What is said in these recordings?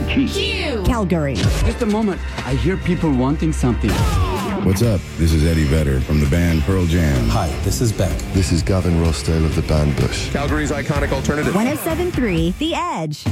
key. Q. Calgary. Just a moment. I hear people wanting something. What's up? This is Eddie Vedder from the band Pearl Jam. Hi, this is Beck. This is Gavin Rossdale of the band Bush. Calgary's iconic alternative. 107.3 The Edge.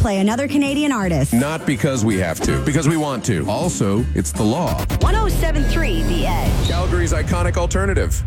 play another Canadian artist. Not because we have to, because we want to. Also, it's the law. 107.3 The Edge. Calgary's iconic alternative.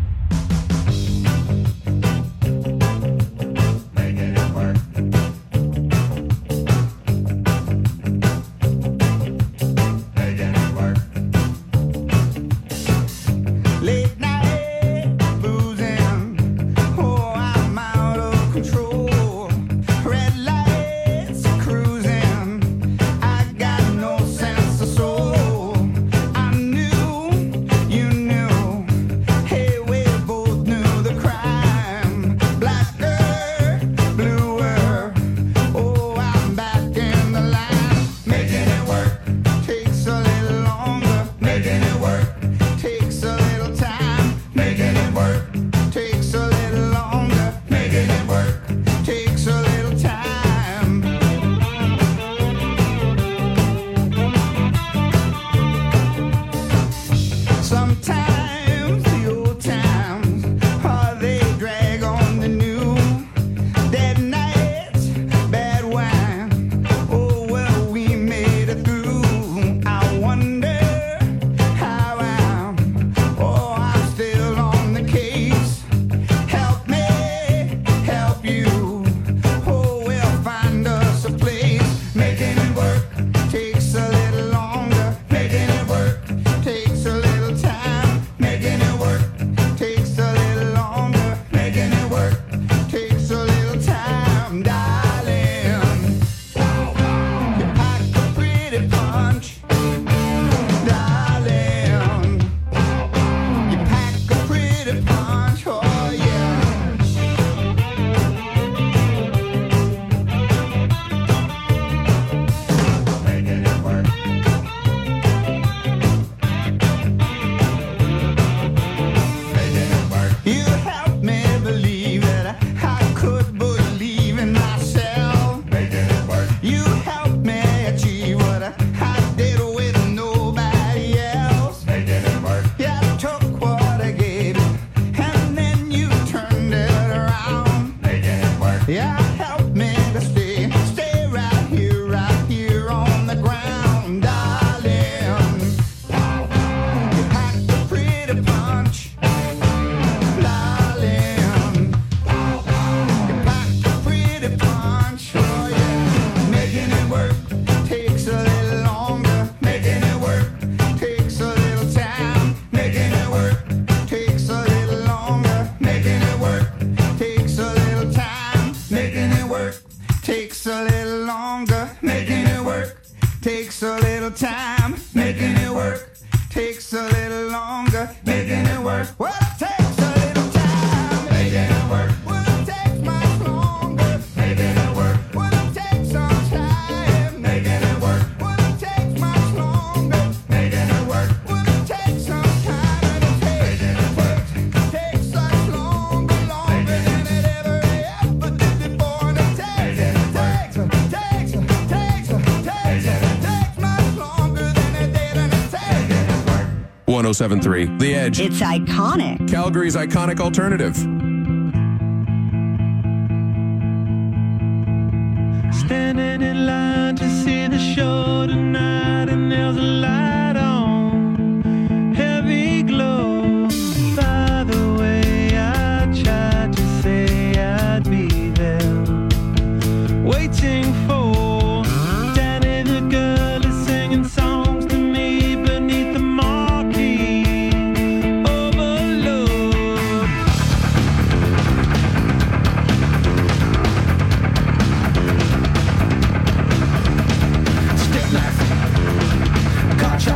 .1073 The Edge. It's iconic. Calgary's iconic alternative. Standing in line to see the show tonight, and there's a light on, heavy glow. By the way, I tried to say I'd be there, waiting for Danny the girl is singing songs to me beneath the marquee overload. Stiff knife, caught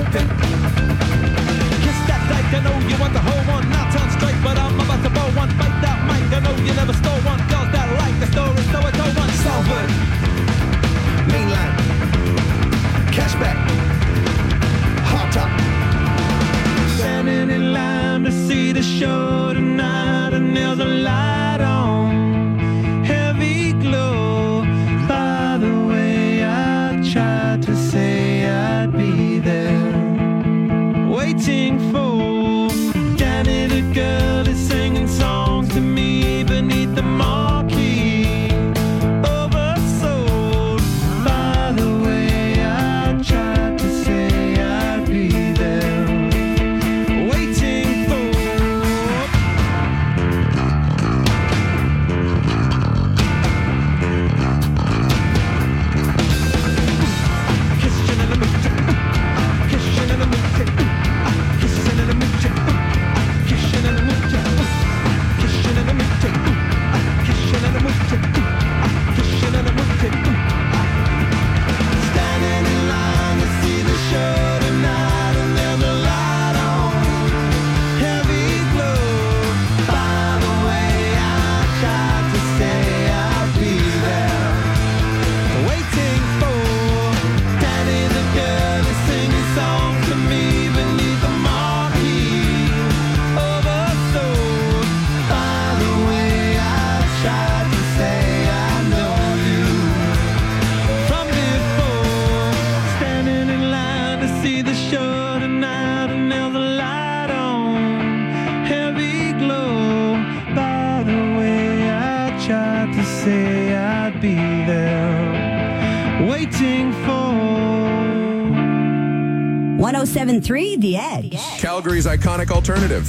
Kiss that dyke, I know you want the whole one. Not on straight, but I'm about to blow one. Fight that mic, I know you never stole one. Girls that like the story, so I told one. Salford, mainline, cashback, hot top. Standing in line to see the show tonight, and there's a light on, heavy glow. By the way, I tried to say I'd be there, waiting for Danny the girl is singing songs to me beneath the marquee. Oversold. By the way, I tried to say I'd be there, waiting for. Kissing in the mood, kissing in the mood, kissing in the mood, kissing in the mood, kissing in the mood, kissing in the mood, kissing in the mood. Standing in line to see the show tonight, and there's a light on, heavy glow. By the way, I tried to say I'd be there, waiting for Danny the girl is singing songs to me beneath the marquee. Oversold. By the way, I tried to say I know you from before. Standing in line to see the show tonight, and there's a light on, heavy glow. By the way, I tried to say I'd be there, waiting for. 1073 The Edge. Calgary's iconic alternative.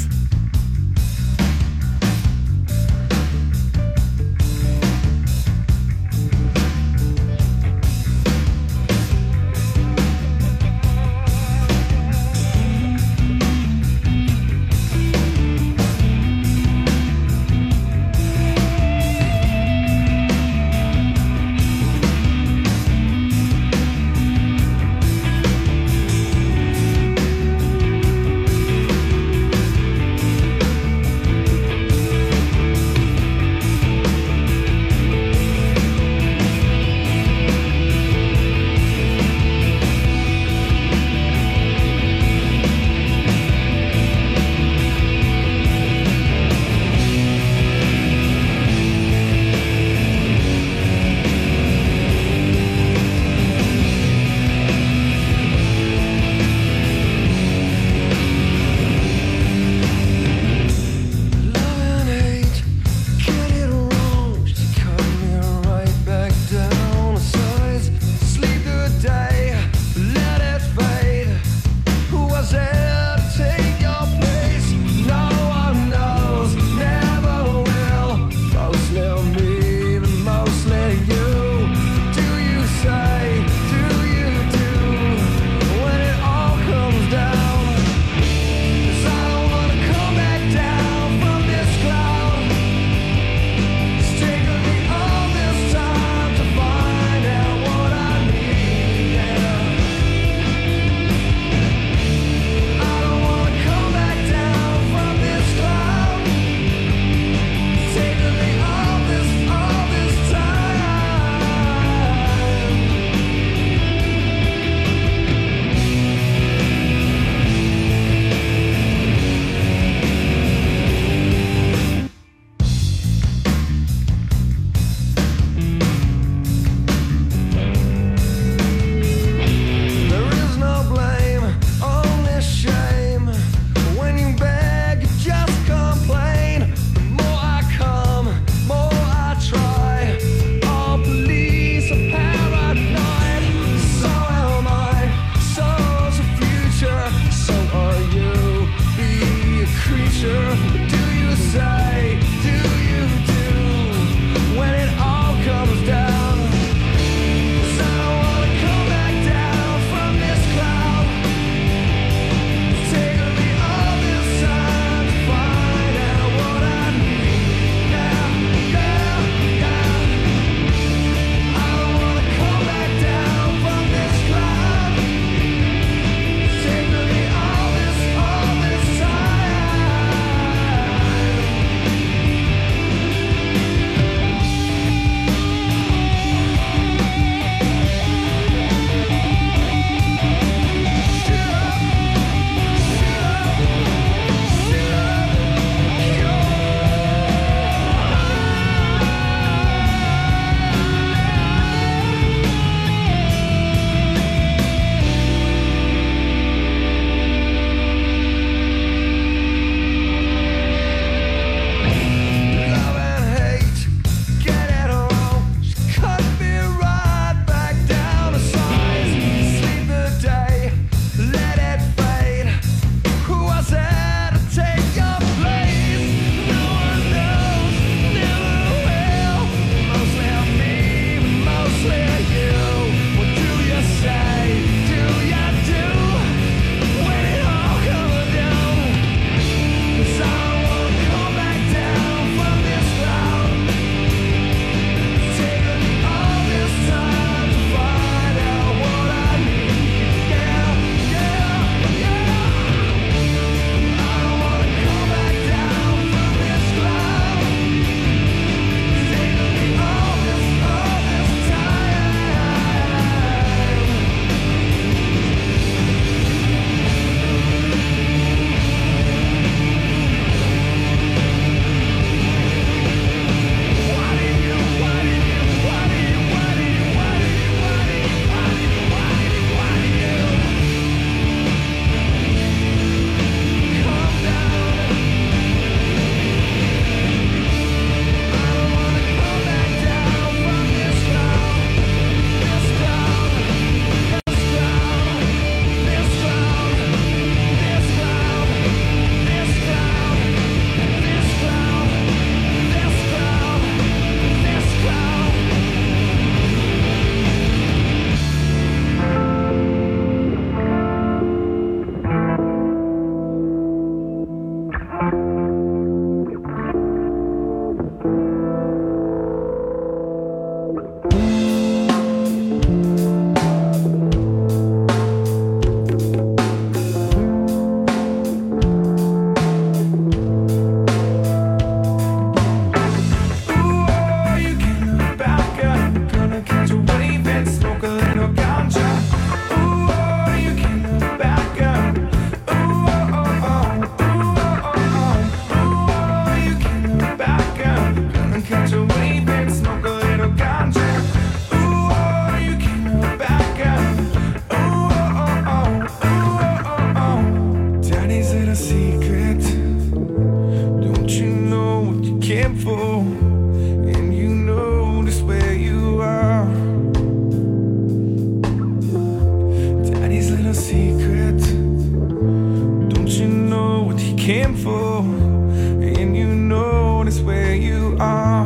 came for, and you notice where you are.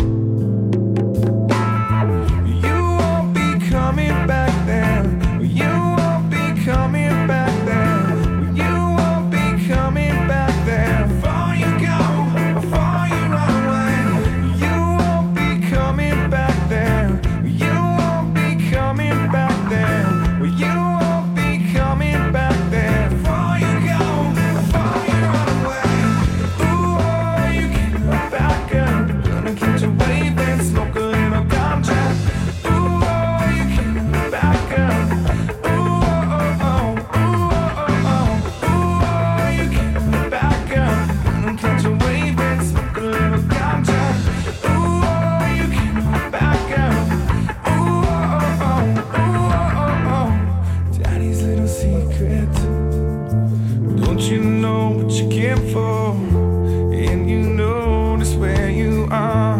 You won't be coming back there. You won't be coming back there. You won't be coming back there. Before you go, before you run away. You won't be coming back there. You won't be coming back there. You won't be coming back there. Before you go, before you run away. Ooh, oh, you can't look back up. Gonna catch a wave and smoke a little ganja. Ooh, oh, you can't look back up. Ooh, oh, oh, ooh, oh, oh, ooh, oh, you can't look back up. Gonna catch a wave and smoke a little ganja. Ooh, oh, you can't look back up. Ooh, oh, oh, ooh, oh, oh. Daddy's little secret. Don't you know what you came for? And you notice where you are.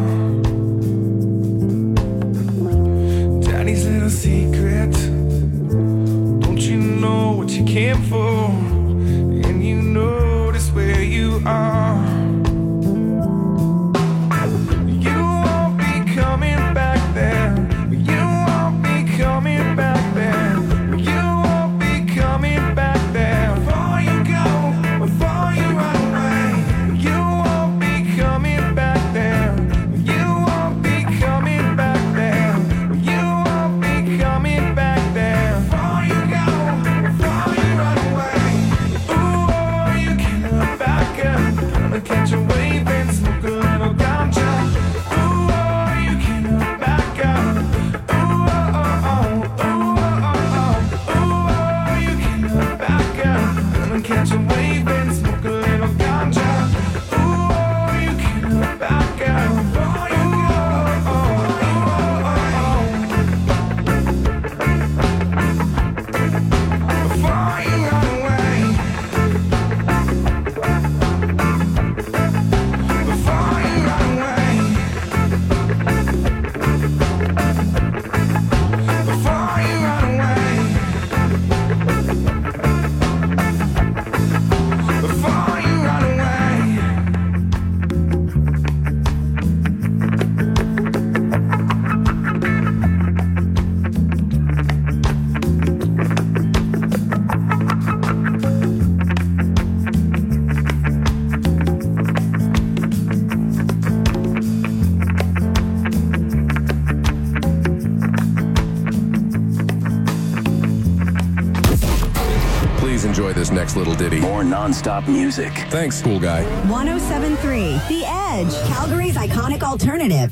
Daddy's little secret. Don't you know what you came for? And you notice where you are. You won't be coming back there. You won't be coming back there. You won't be coming back there. Before you go, before you run away. You won't be coming back there. You won't be coming back there. You won't be coming back there. Before you go, before you run away. Ooh, oh, you can't look back up. Gonna catch a wave and smoke a little ganja. Ooh, oh, you can't look back up. Ooh, oh, oh, oh, ooh, oh, oh, oh. Ooh, oh, you can't look back up. Gonna catch a wave and smoke a little ganja. Ooh, oh, you can't look back up. Before you go, oh, oh, oh, oh. Before you run away. Before you run away. Before you run away. Before you run away. Please enjoy this next little ditty. More non-stop music. Thanks, cool guy. 1073 The Edge, Calgary's iconic alternative.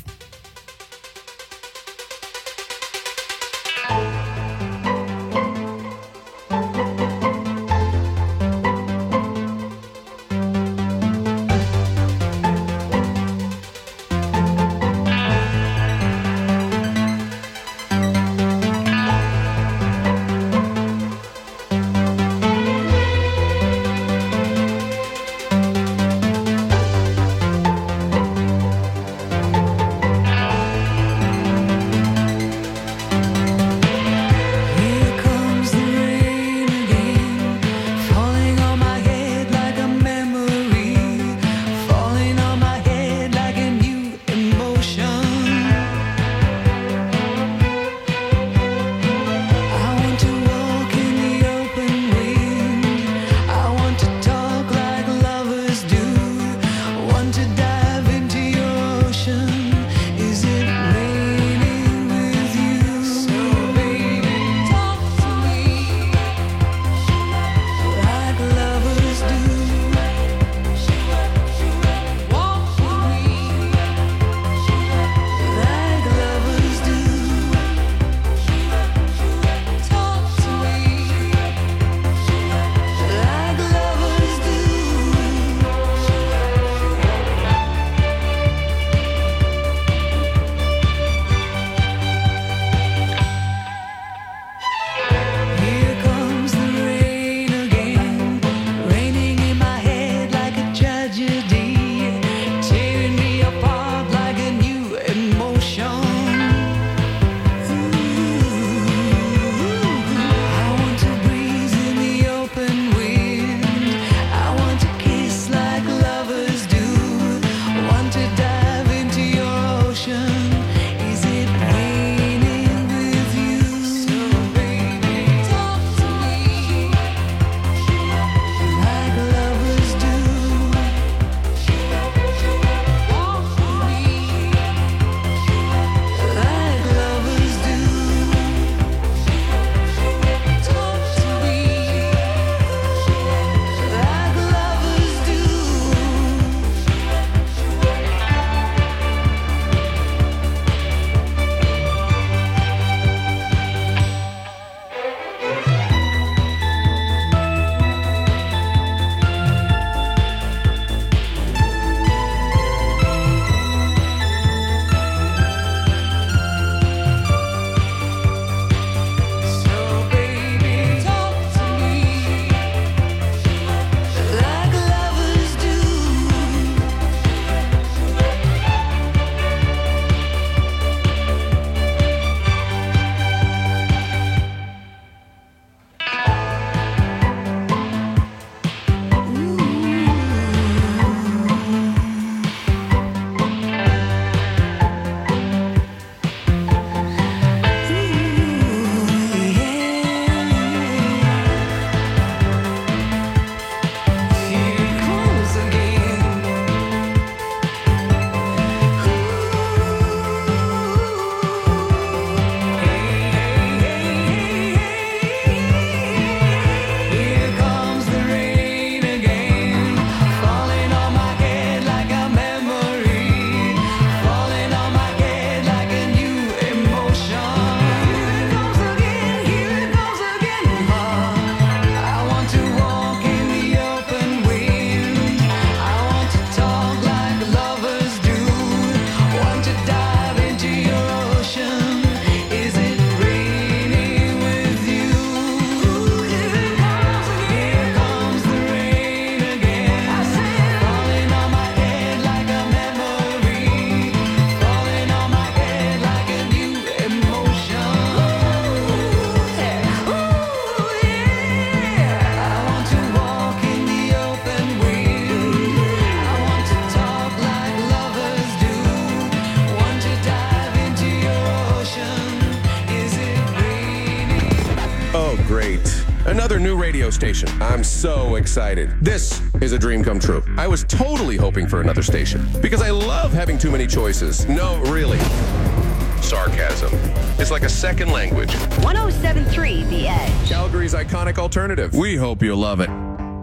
great. Another new radio station. I'm so excited. This is a dream come true. I was totally hoping for another station because I love having too many choices. No, really. Sarcasm. It's like a second language. 107.3 The Edge. Calgary's iconic alternative. We hope you love it.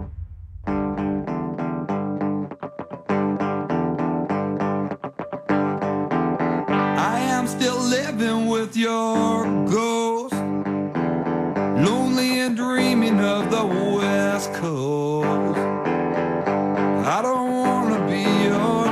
I am still living with your ghost, lonely and dreaming of the West Coast. I don't wanna be your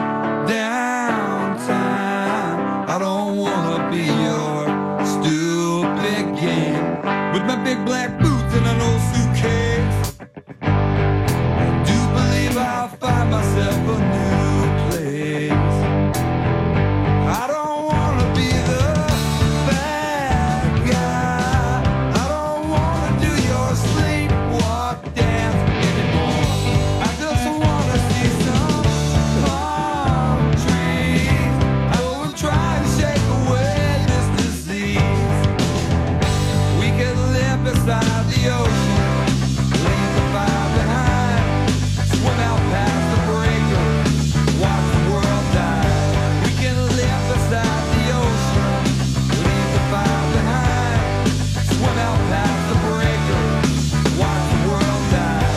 downtime. I don't wanna be your stupid game with my big black boots and an old suitcase. I do believe I'll find myself a new place. I don't wanna be the bad guy. I don't wanna do your sleepwalk dance anymore. I just wanna see some palm trees. I will try to shake away this disease. We can live beside the ocean, leave the fire behind, swim out past the breaker, watch the world die. We can live beside the ocean, leave the fire behind, swim out past the breaker, watch the world die.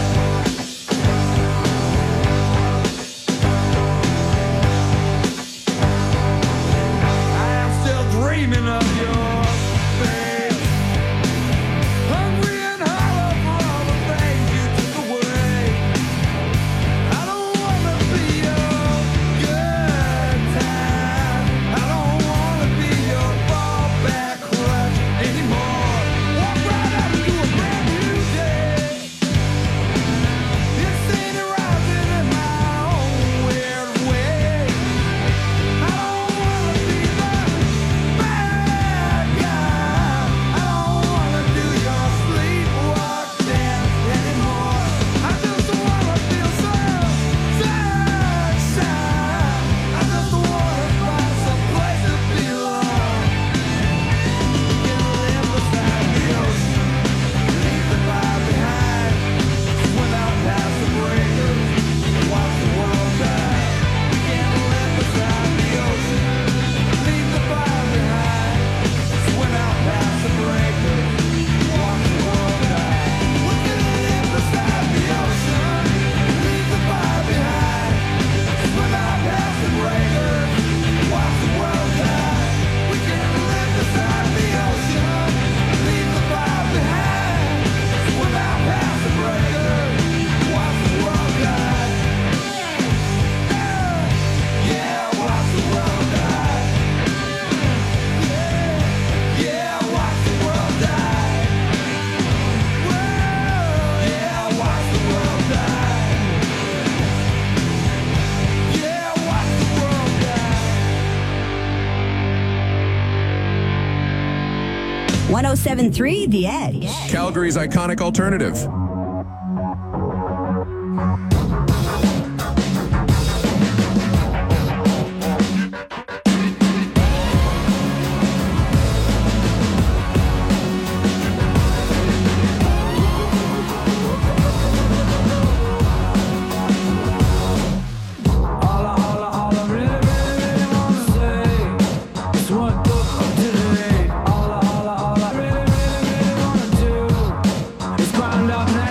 I am still dreaming of your face, hungry and hollow for all the things you took away. I don't wanna be your good time. I don't wanna be your fallback crutch anymore. Walk right out into a brand new day. Insane and rising in my own weird way. I don't wanna be the bad guy. I don't wanna do your sleepwalk dance anymore. I just wanna feel some sunshine. I just wanna find some place to belong. We can live beside the ocean, leave the fire behind, swim out past the breakers, watch the world die. We can live beside the ocean, leave the fire behind, swim out past the breakers, watch the world die. We can live beside the ocean, leave the fire behind, swim out past the breakers, watch the world die. We can live beside the ocean, leave the fire behind, swim out past the breakers, watch the world die. Yeah, watch the world die. Yeah, watch the world die. Yeah, watch the world die. Yeah, watch the world die. 107.3 The Edge. Calgary's iconic alternative. All I really wanna say is what today. All I really wanna do is grind up now.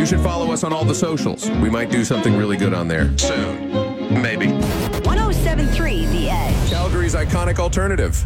should follow us on all the socials. We might do something really good on there soon. Maybe. 107.3 The Edge. Calgary's iconic alternative.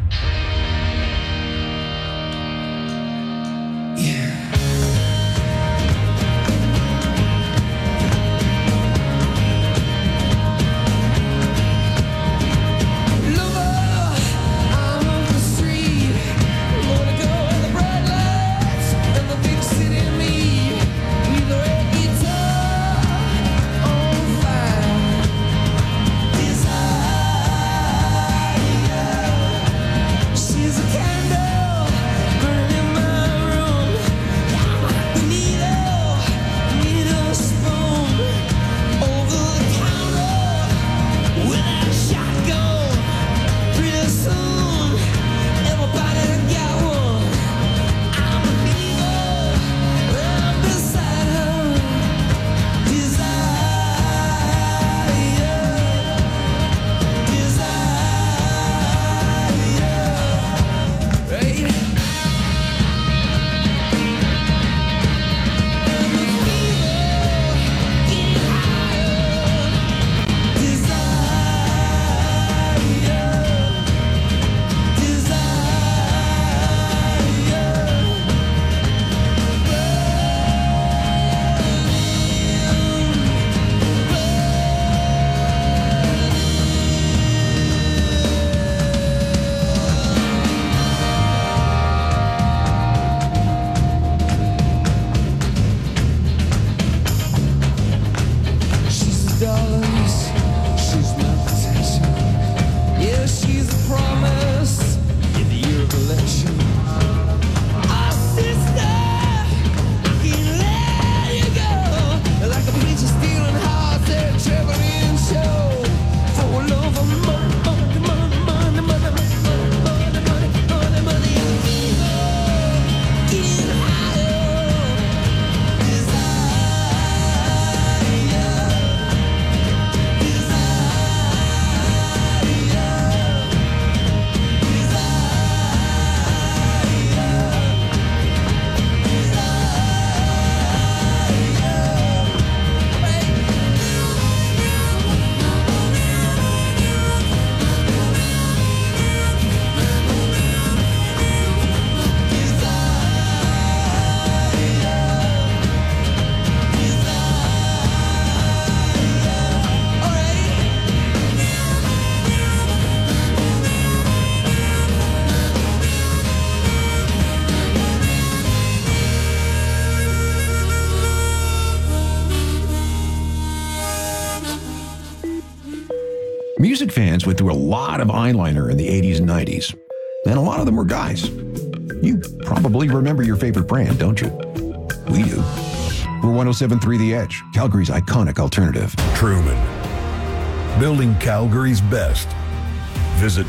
Music fans went through a lot of eyeliner in the 80s and 90s, and a lot of them were guys. You probably remember your favorite brand, don't you? We do. We're 107.3 The Edge, Calgary's iconic alternative. Truman. Building Calgary's best. Visit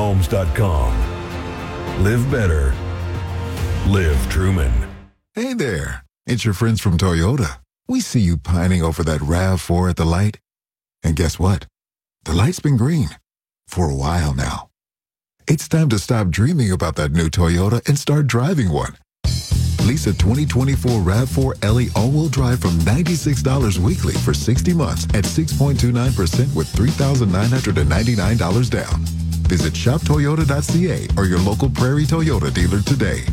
TrumanHomes.com. Live better. Live Truman. Hey there. It's your friends from Toyota. We see you pining over that RAV4 at the light. And guess what? The light's been green for a while now. It's time to stop dreaming about that new Toyota and start driving one. Lease a 2024 RAV4 LE all-wheel drive from $96 weekly for 60 months at 6.29% with $3,999 down. Visit shoptoyota.ca or your local Prairie Toyota dealer today.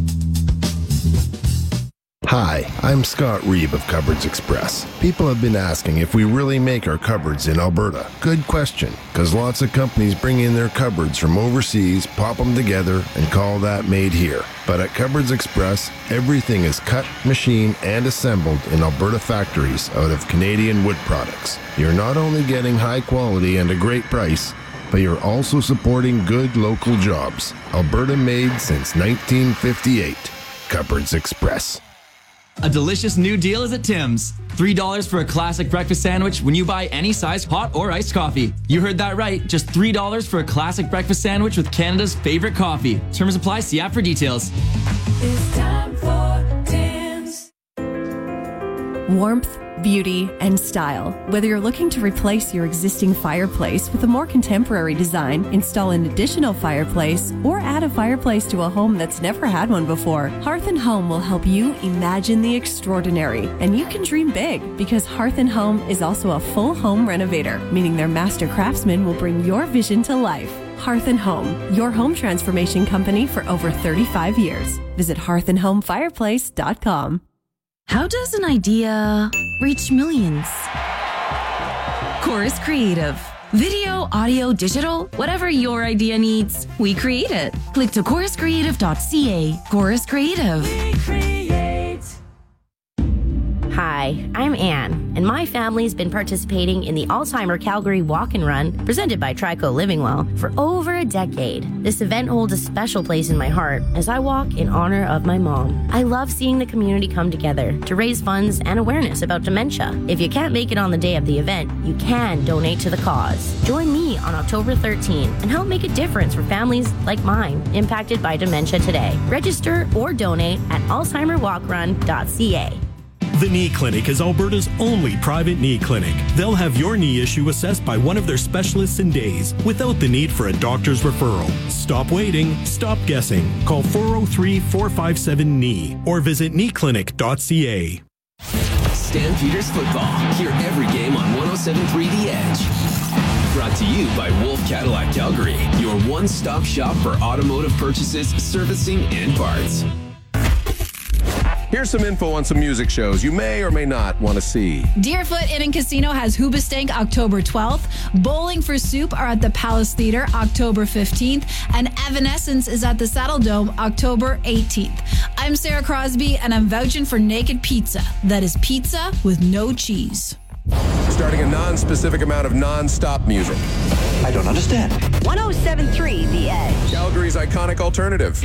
Hi, I'm Scott Reeb of Cupboards Express. People have been asking if we really make our cupboards in Alberta. Good question, because lots of companies bring in their cupboards from overseas, pop them together, and call that made here. But at Cupboards Express, everything is cut, machined, and assembled in Alberta factories out of Canadian wood products. You're not only getting high quality and a great price, but you're also supporting good local jobs. Alberta made since 1958. Cupboards Express. A delicious new deal is at Tim's. $3 for a classic breakfast sandwich when you buy any size hot or iced coffee. You heard that right. Just $3 for a classic breakfast sandwich with Canada's favorite coffee. Terms apply. See app for details. It's time for Tim's. Warmth, beauty, and style. Whether you're looking to replace your existing fireplace with a more contemporary design, install an additional fireplace, or add a fireplace to a home that's never had one before, Hearth & Home will help you imagine the extraordinary. And you can dream big because Hearth & Home is also a full home renovator, meaning their master craftsmen will bring your vision to life. Hearth & Home, your home transformation company for over 35 years. Visit hearthandhomefireplace.com. How does an idea reach millions? Chorus Creative. Video, audio, digital, whatever your idea needs, we create it. Click to choruscreative.ca. Chorus Creative. Hi, I'm Anne, and my family's been participating in the Alzheimer Calgary Walk and Run presented by Trico Living Well for over a decade. This event holds a special place in my heart as I walk in honor of my mom. I love seeing the community come together to raise funds and awareness about dementia. If you can't make it on the day of the event, you can donate to the cause. Join me on October 13 and help make a difference for families like mine impacted by dementia today. Register or donate at alzheimerwalkrun.ca. The Knee Clinic is Alberta's only private knee clinic. They'll have your knee issue assessed by one of their specialists in days without the need for a doctor's referral. Stop waiting. Stop guessing. Call 403-457-KNEE or visit kneeclinic.ca. Stampeders football. Hear every game on 107.3 The Edge. Brought to you by Wolf Cadillac Calgary, your one-stop shop for automotive purchases, servicing, and parts. Here's some info on some music shows you may or may not want to see. Deerfoot Inn and Casino has Hoobastank October 12th. Bowling for Soup are at the Palace Theatre October 15th. And Evanescence is at the Saddle Dome October 18th. I'm Sarah Crosby, and I'm vouching for Naked Pizza. That is pizza with no cheese. Starting a non-specific amount of non-stop music. I don't understand. 107.3 The Edge. Calgary's iconic alternative.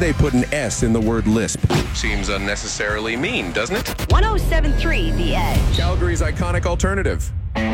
they put an S in the word lisp? Seems unnecessarily mean, doesn't it? 107.3 The Edge. Calgary's iconic alternative.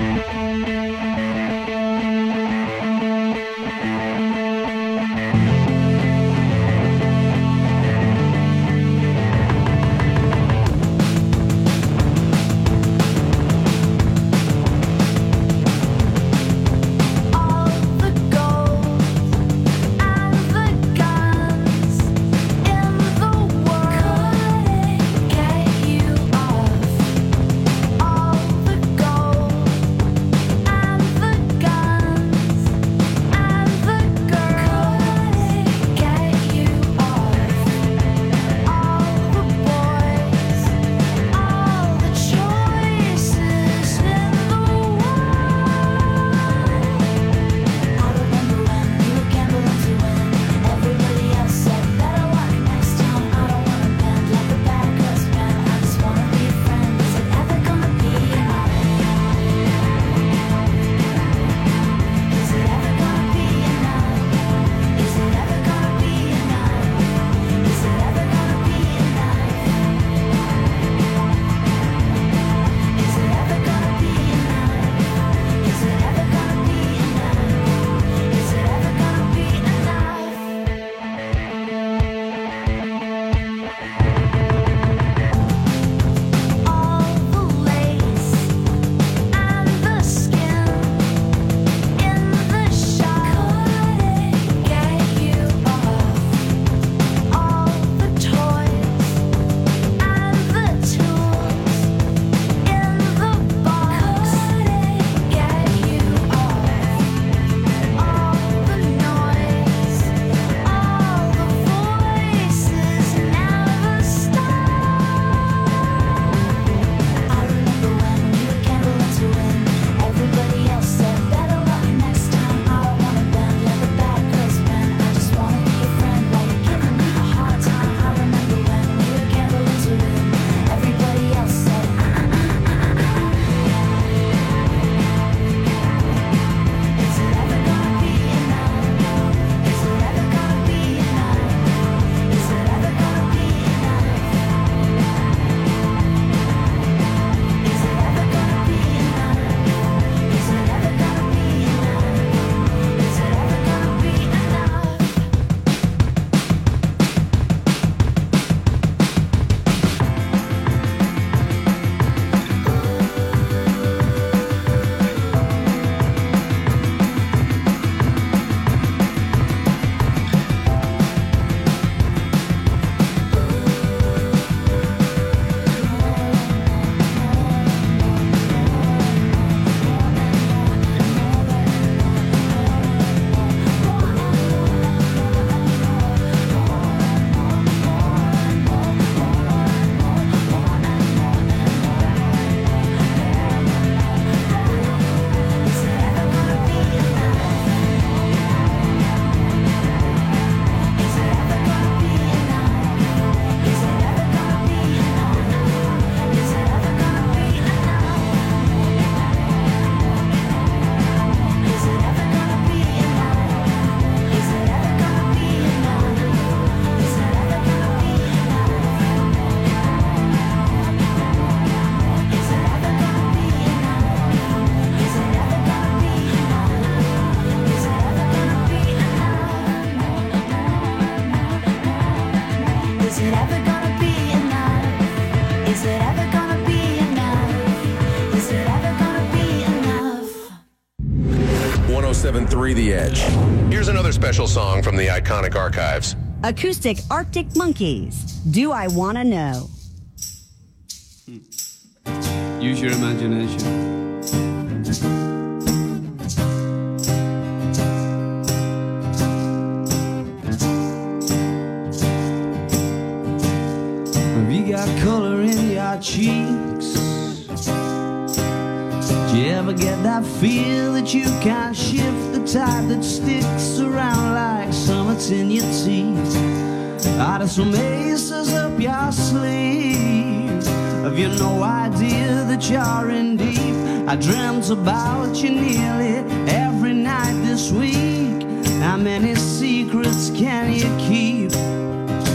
The Edge. Here's another special song from the iconic archives. Acoustic Arctic Monkeys. Do I Wanna Know? Use your imagination. Have you got color in your cheeks? Do you ever get that feel that you can't shift, the type that sticks around like summits in your teeth? Are there some aces up your sleeve? Have you no idea that you're in deep? I dreamt about you nearly every night this week. How many secrets can you keep?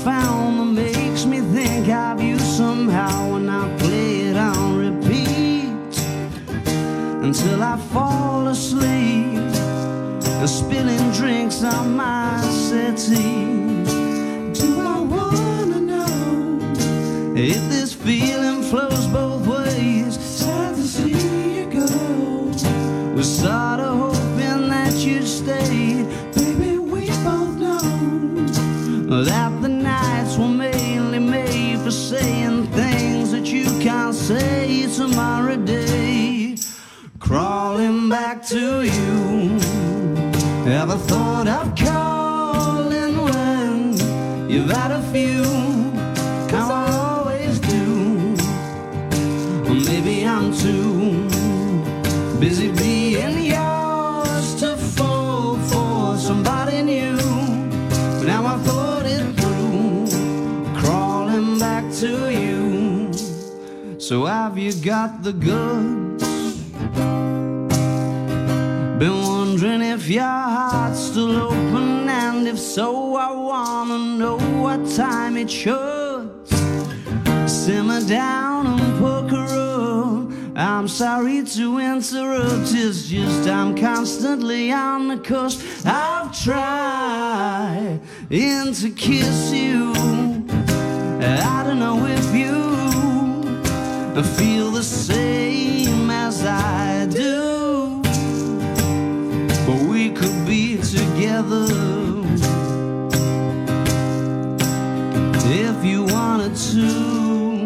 found that makes me think of you somehow, and I play it on repeat until I fall asleep, spilling drinks on my settee. Do I wanna know if this feeling flows both ways? Sad to see you go. Was sort of hoping that you'd stay. Baby, we both know that the nights were mainly made for saying things that you can't say tomorrow day. Crawling back to you. Ever thought of calling when you've had a few? How I always do. Or maybe I'm too busy being yours to fall for somebody new. But now I thought it through, crawling back to you. So have you got the goods? Been wondering if your heart's still open, and if so, I wanna know what time it should simmer down and poker up. I'm sorry to interrupt, it's just I'm constantly on the cusp. I've tried to kiss you. I don't know if you feel the same as I do, but we could be together if you wanted to.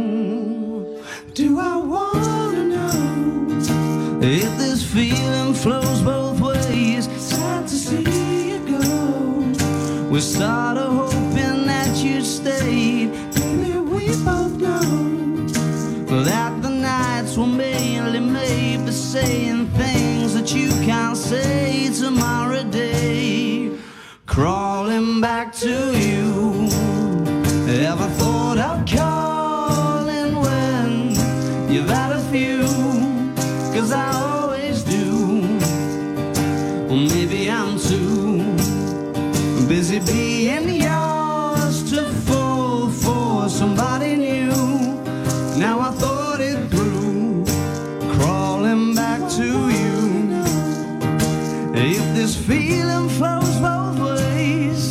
Do I wanna know if this feeling flows both ways? Sad to see you go. We started hoping that you'd stay. Baby, we both know that the nights were mainly made for saying things that you can't say tomorrow day. Crawling back to you. Ever thought of calling when you've had a few? 'Cause I always do. Or maybe I'm too busy being yours to fall for somebody new. Now I thought it through, crawling back to you. If this feeling flows both ways,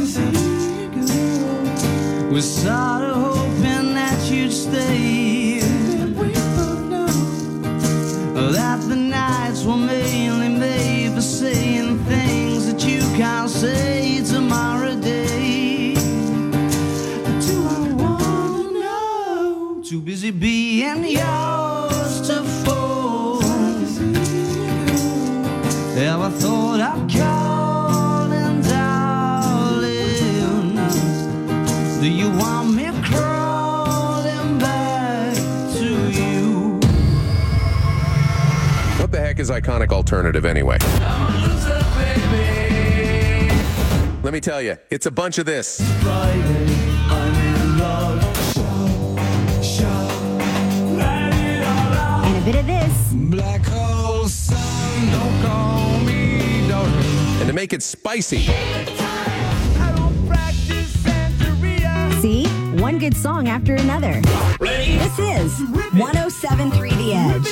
we started hoping that you'd stay. We both know that the nights were mainly made for saying things that you can't say tomorrow day. Do I wanna know? Too busy being yours to fall. Ever thought I'd call and darling? Do you want me crawling back to you? What the heck is Iconic Alternative anyway? Let me tell you, it's a bunch of this. Friday, I'm in love. And a bit of this. Black hole sun, don't call me darling. And to make it spicy, See? One good song after another. This is 107.3 The Edge.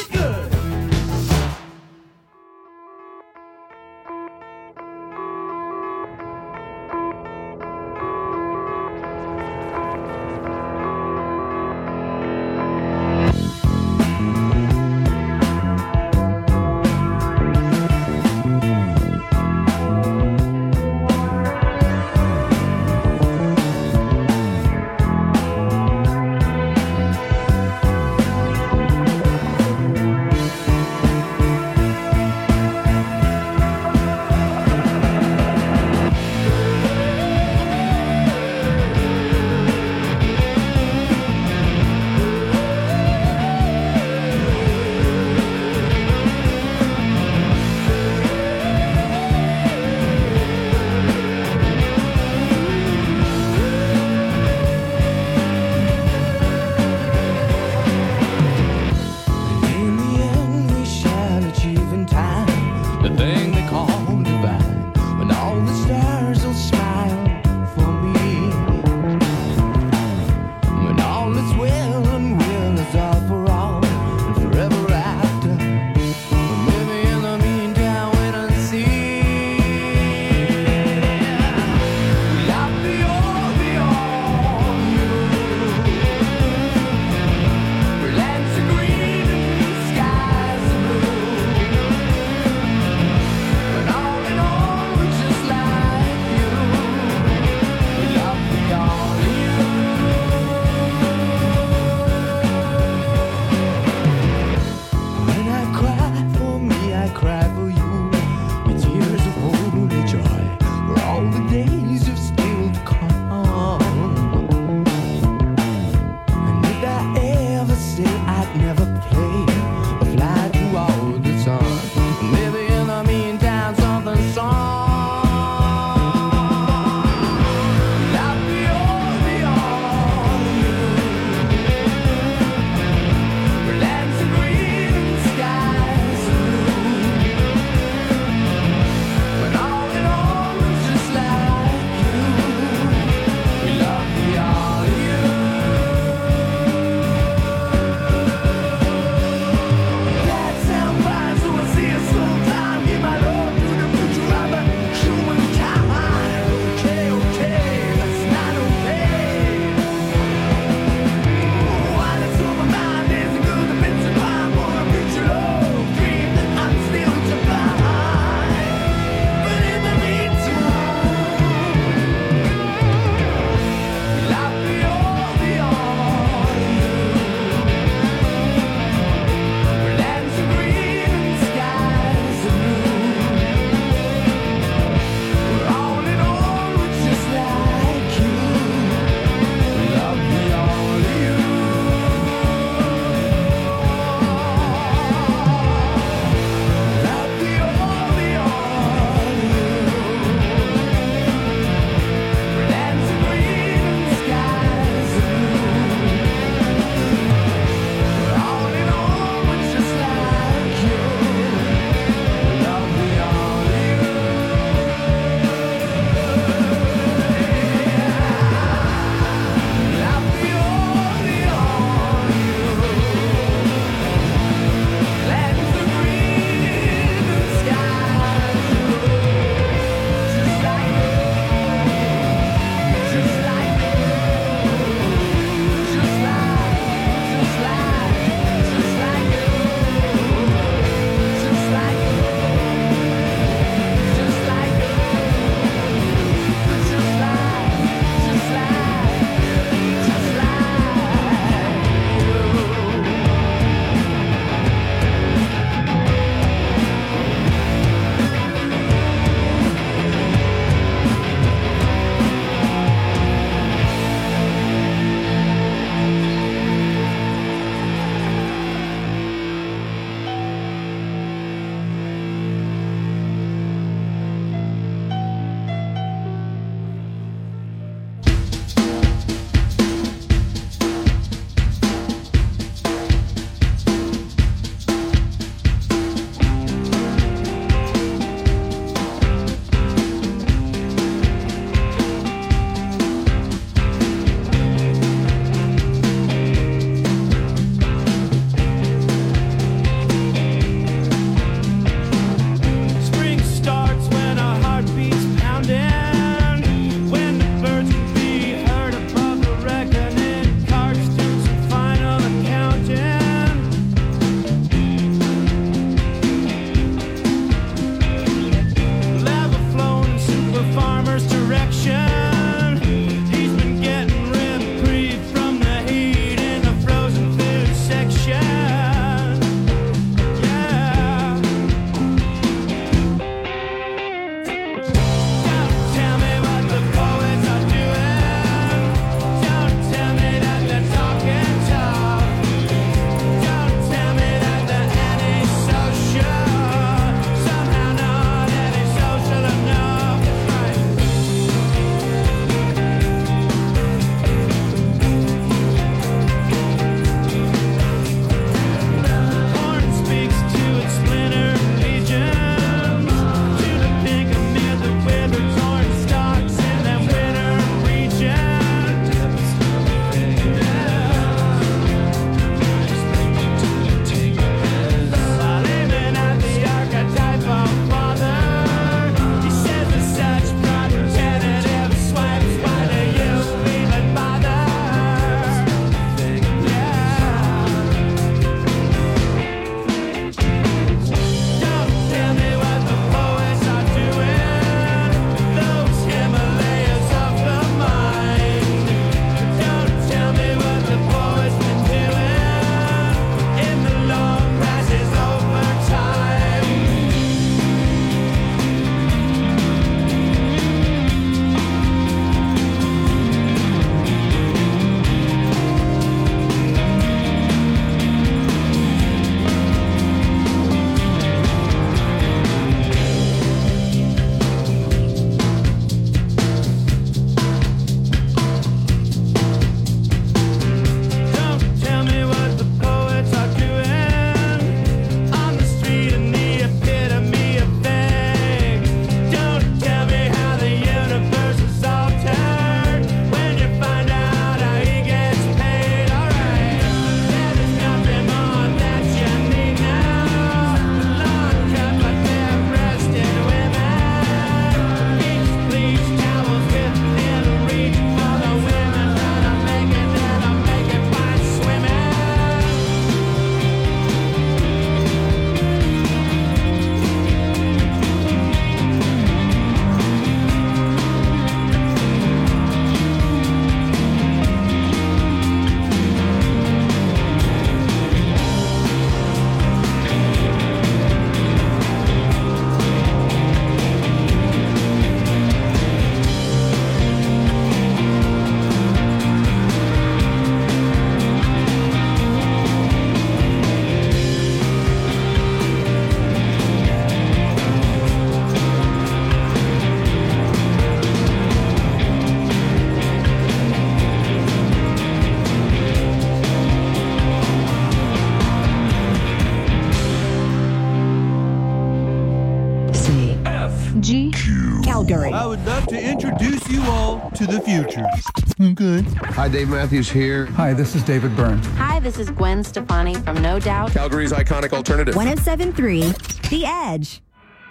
would love to introduce you all to the future. Okay. Hi, Dave Matthews here. Hi, this is David Byrne. Hi, this is Gwen Stefani from No Doubt. Calgary's iconic alternative. 107.3 The Edge.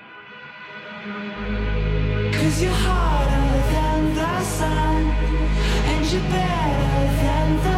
'Cause you're harder than the sun, and you're better than the